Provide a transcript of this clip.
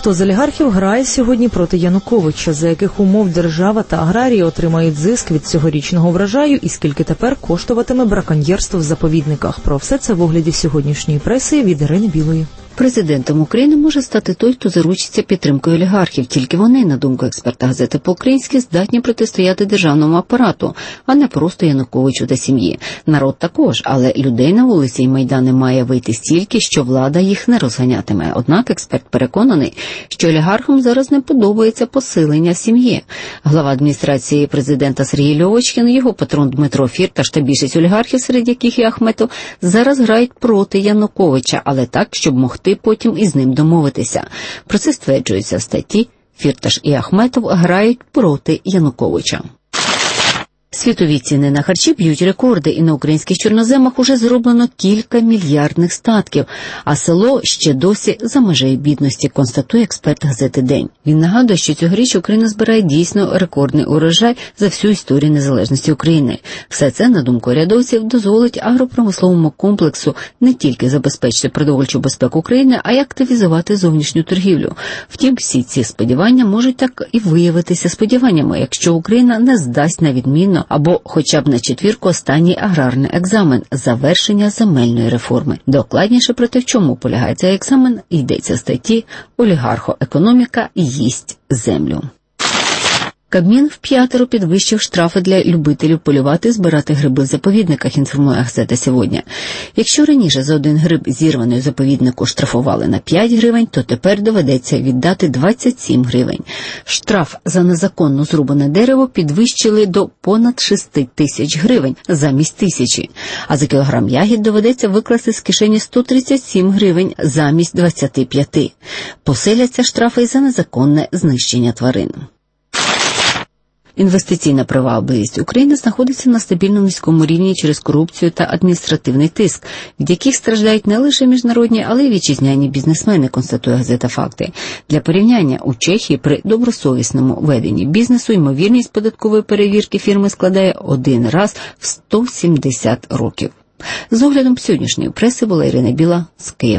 Хто з олігархів грає сьогодні проти Януковича, за яких умов держава та аграрії отримають зиск від цьогорічного врожаю і скільки тепер коштуватиме браконьєрство в заповідниках? Про все це в огляді сьогоднішньої преси від Ірини Білої. Президентом України може стати той, хто заручиться підтримкою олігархів. Тільки вони, на думку експерта газети «По-українськи», здатні протистояти державному апарату, а не просто Януковичу та сім'ї. Народ також, але людей на вулиці і майдани має вийти стільки, що влада їх не розганятиме. Однак експерт переконаний, що олігархам зараз не подобається посилення сім'ї. Глава адміністрації президента Сергій Льовочкін, його патрон Дмитро Фірташ та більшість олігархів, серед яких і Ахметов, зараз грають проти Януковича, але так, щоб могти потім із ним домовитися. Про це стверджується в статті «Фірташ і Ахметов грають проти Януковича». Світові ціни на харчі б'ють рекорди, і на українських чорноземах уже зроблено кілька мільярдних статків, а село ще досі за межею бідності, констатує експерт газети «День». Він нагадує, що цьогоріч Україна збирає дійсно рекордний урожай за всю історію незалежності України. Все це, на думку урядовців, дозволить агропромисловому комплексу не тільки забезпечити продовольчу безпеку України, а й активізувати зовнішню торгівлю. Втім, всі ці сподівання можуть так і виявитися сподіваннями, якщо Україна не здасть на відмінно або хоча б на четвірку останній аграрний екзамен – завершення земельної реформи. Докладніше про те, в чому полягає цей екзамен, йдеться в статті «Олігархоекономіка їсть землю». Кабмін вп'ятеро підвищив штрафи для любителів полювати і збирати гриби в заповідниках, інформує газета «Сьогодні». Якщо раніше за один гриб зірваний у заповіднику штрафували на 5 гривень, то тепер доведеться віддати 27 гривень. Штраф за незаконно зрубане дерево підвищили до понад 6 тисяч гривень замість 1000. А за кілограм ягід доведеться викласти з кишені 137 гривень замість 25. Посиляться штрафи і за незаконне знищення тварин. Інвестиційна привабливість України знаходиться на стабільно низькому рівні через корупцію та адміністративний тиск, від яких страждають не лише міжнародні, але й вітчизняні бізнесмени, констатує газета «Факти». Для порівняння, у Чехії при добросовісному веденні бізнесу ймовірність податкової перевірки фірми складає 1 раз в 170 років. З оглядом сьогоднішньої преси була Ірина Біла з Києва.